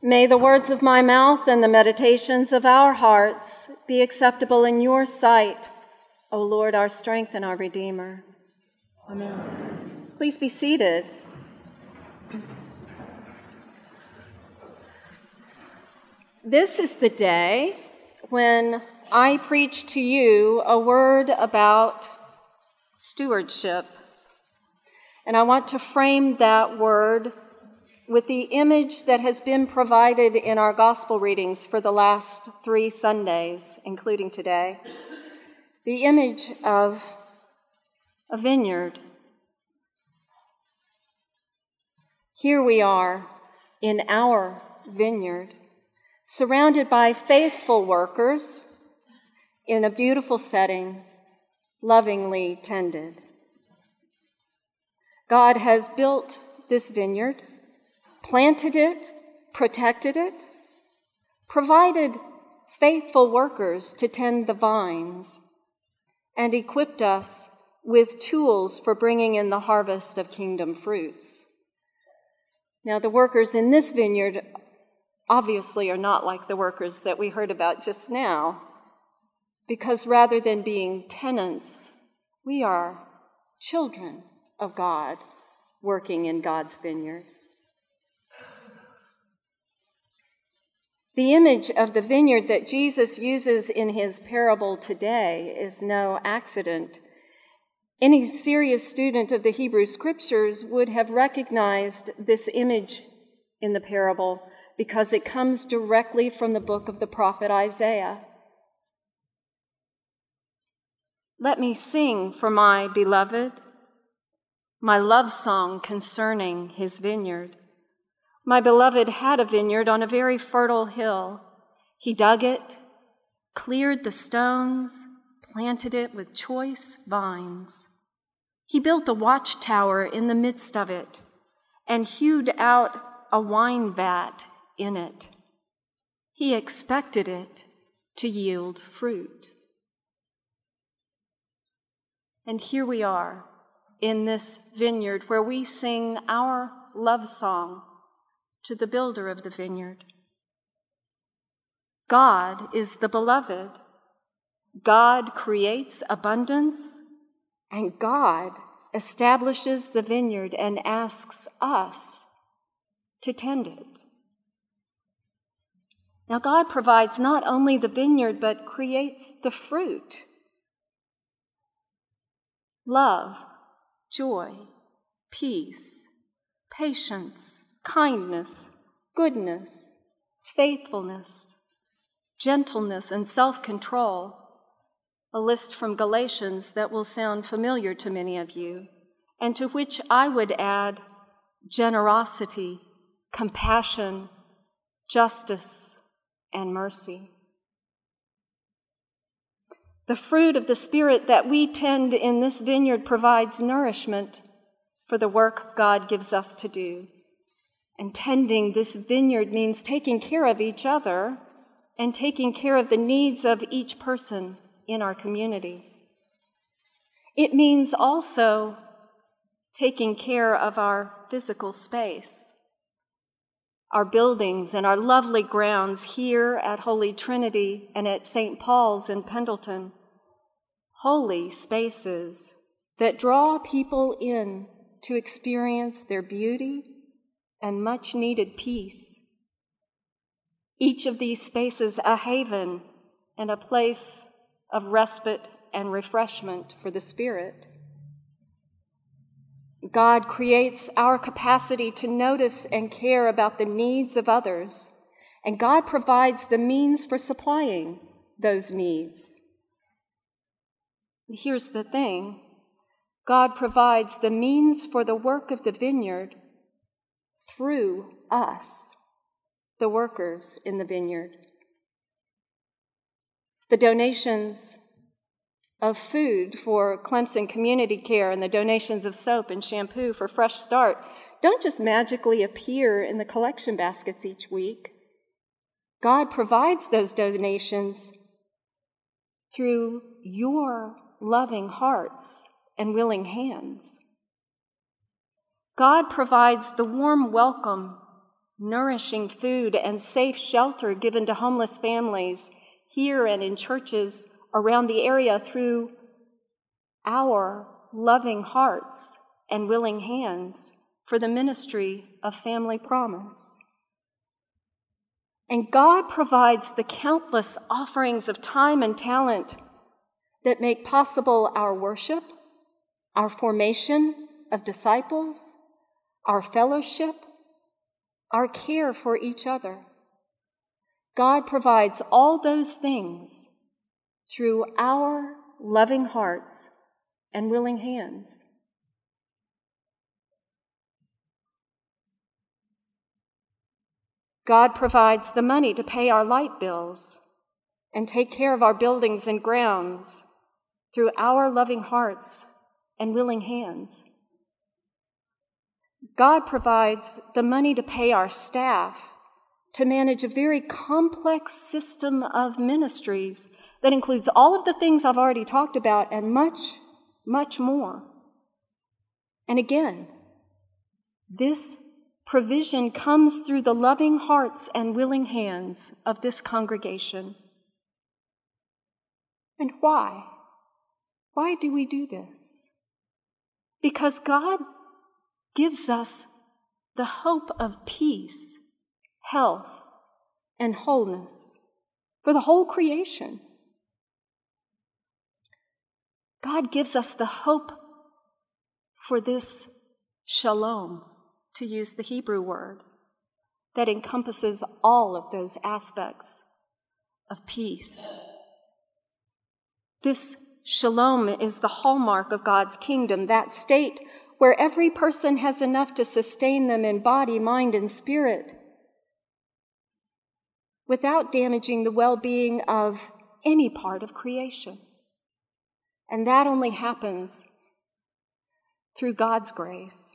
May the words of my mouth and the meditations of our hearts be acceptable in your sight, O Lord, our strength and our Redeemer. Amen. Please be seated. This is the day when I preach to you a word about stewardship. And I want to frame that word with the image that has been provided in our gospel readings for the last 3 Sundays, including today. The image of a vineyard. Here we are in our vineyard, surrounded by faithful workers in a beautiful setting, lovingly tended. God has built this vineyard, planted it, protected it, provided faithful workers to tend the vines, and equipped us with tools for bringing in the harvest of kingdom fruits. Now, the workers in this vineyard obviously are not like the workers that we heard about just now, because rather than being tenants, we are children of God working in God's vineyard. The image of the vineyard that Jesus uses in his parable today is no accident. Any serious student of the Hebrew Scriptures would have recognized this image in the parable because it comes directly from the book of the prophet Isaiah. Let me sing for my beloved my love song concerning his vineyard. My beloved had a vineyard on a very fertile hill. He dug it, cleared the stones, planted it with choice vines. He built a watchtower in the midst of it and hewed out a wine vat in it. He expected it to yield fruit. And here we are in this vineyard where we sing our love song to the builder of the vineyard. God is the beloved. God creates abundance, and God establishes the vineyard and asks us to tend it. Now, God provides not only the vineyard, but creates the fruit. Love, joy, peace, patience, kindness, goodness, faithfulness, gentleness, and self-control, a list from Galatians that will sound familiar to many of you, and to which I would add generosity, compassion, justice, and mercy. The fruit of the Spirit that we tend in this vineyard provides nourishment for the work God gives us to do. And tending this vineyard means taking care of each other and taking care of the needs of each person in our community. It means also taking care of our physical space, our buildings and our lovely grounds here at Holy Trinity and at St. Paul's in Pendleton. Holy spaces that draw people in to experience their beauty and much-needed peace. Each of these spaces a haven and a place of respite and refreshment for the spirit. God creates our capacity to notice and care about the needs of others, and God provides the means for supplying those needs. Here's the thing. God provides the means for the work of the vineyard through us, the workers in the vineyard. The donations of food for Clemson Community Care and the donations of soap and shampoo for Fresh Start don't just magically appear in the collection baskets each week. God provides those donations through your loving hearts and willing hands. God provides the warm welcome nourishing food and safe shelter given to homeless families here and in churches around the area through our loving hearts and willing hands for the ministry of Family Promise. And God provides the countless offerings of time and talent that make possible our worship, our formation of disciples, our fellowship, our care for each other. God provides all those things through our loving hearts and willing hands. God provides the money to pay our light bills and take care of our buildings and grounds through our loving hearts and willing hands. God provides the money to pay our staff to manage a very complex system of ministries that includes all of the things I've already talked about and much, much more. And again, this provision comes through the loving hearts and willing hands of this congregation. And why? Why do we do this? Because God gives us the hope of peace, health, and wholeness for the whole creation. God gives us the hope for this shalom, to use the Hebrew word, that encompasses all of those aspects of peace. This shalom is the hallmark of God's kingdom, that state where every person has enough to sustain them in body, mind, and spirit, without damaging the well-being of any part of creation. And that only happens through God's grace.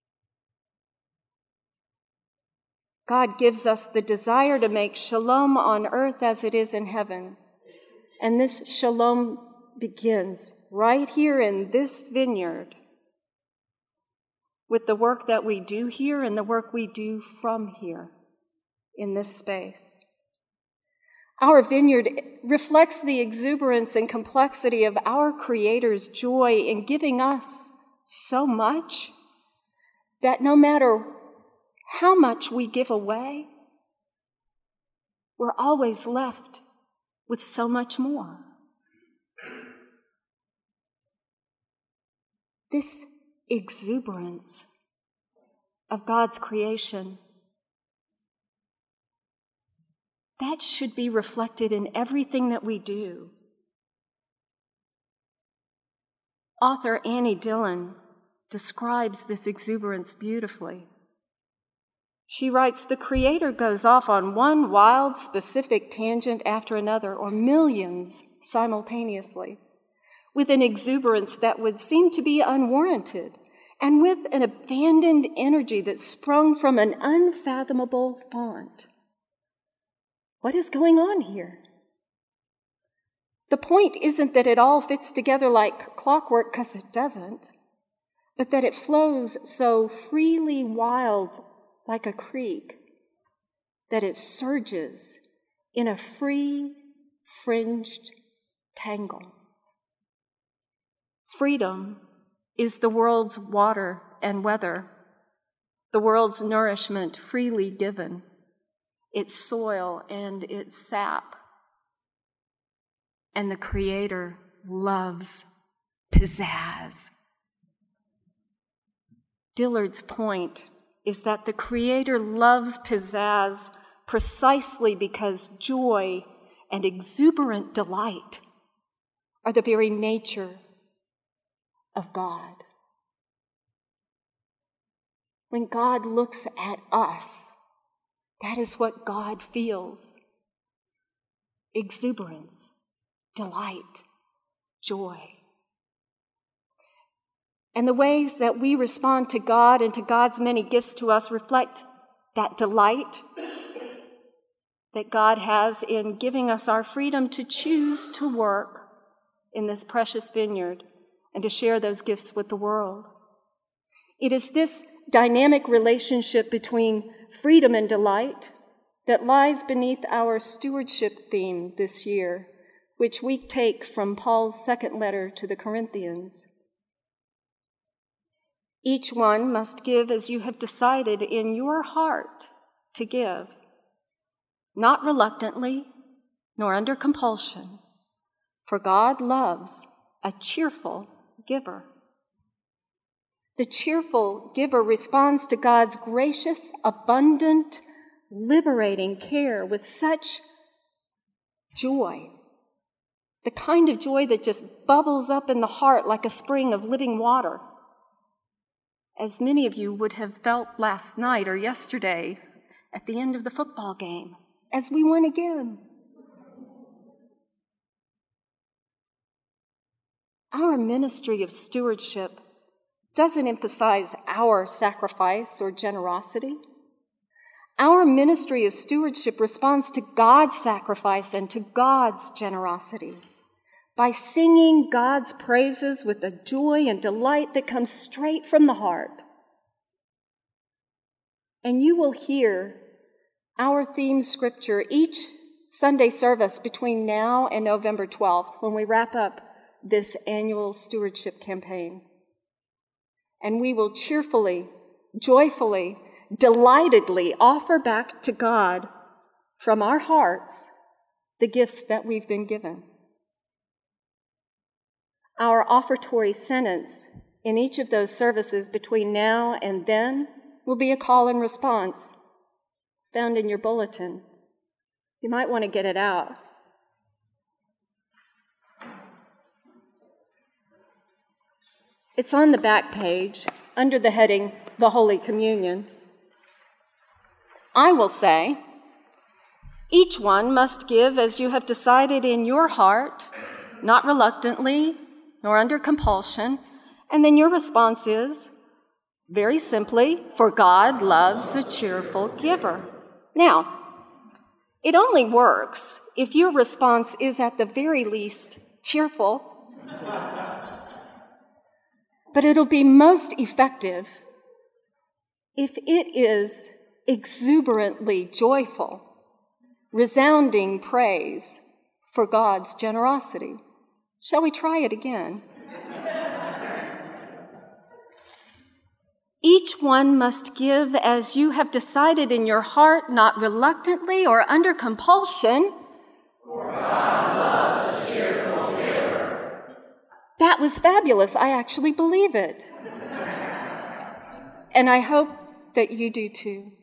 God gives us the desire to make shalom on earth as it is in heaven. And this shalom begins right here in this vineyard with the work that we do here and the work we do from here in this space. Our vineyard reflects the exuberance and complexity of our Creator's joy in giving us so much that no matter how much we give away, we're always left with so much more. This exuberance of God's creation, that should be reflected in everything that we do. Author Annie Dillon describes this exuberance beautifully. She writes, "The Creator goes off on one wild, specific tangent after another, or millions simultaneously, with an exuberance that would seem to be unwarranted, and with an abandoned energy that sprung from an unfathomable font. What is going on here? The point isn't that it all fits together like clockwork, because it doesn't, but that it flows so freely wild like a creek, that it surges in a free, fringed tangle. Freedom is the world's water and weather, the world's nourishment freely given, its soil and its sap. And the Creator loves pizzazz. Dillard's point is that the Creator loves pizzazz precisely because joy and exuberant delight are the very nature of God. When God looks at us, that is what God feels: exuberance, delight, joy. And the ways that we respond to God and to God's many gifts to us reflect that delight that God has in giving us our freedom to choose to work in this precious vineyard and to share those gifts with the world. It is this dynamic relationship between freedom and delight that lies beneath our stewardship theme this year, which we take from Paul's second letter to the Corinthians. Each one must give as you have decided in your heart to give, not reluctantly nor under compulsion, for God loves a cheerful giver. The cheerful giver responds to God's gracious, abundant, liberating care with such joy, the kind of joy that just bubbles up in the heart like a spring of living water, as many of you would have felt last night or yesterday at the end of the football game, as we won again. Our ministry of stewardship doesn't emphasize our sacrifice or generosity. Our ministry of stewardship responds to God's sacrifice and to God's generosity by singing God's praises with a joy and delight that comes straight from the heart. And you will hear our theme scripture each Sunday service between now and November 12th when we wrap up this annual stewardship campaign. And we will cheerfully, joyfully, delightedly offer back to God from our hearts the gifts that we've been given. Our offertory sentence in each of those services between now and then will be a call and response. It's found in your bulletin. You might want to get it out. It's on the back page under the heading, The Holy Communion. I will say, each one must give as you have decided in your heart, not reluctantly nor under compulsion. And then your response is, very simply, for God loves a cheerful giver. Now, it only works if your response is at the very least cheerful. But it'll be most effective if it is exuberantly joyful, resounding praise for God's generosity. Shall we try it again? Each one must give as you have decided in your heart, not reluctantly or under compulsion. For God loves a cheerful giver. That was fabulous. I actually believe it. And I hope that you do too.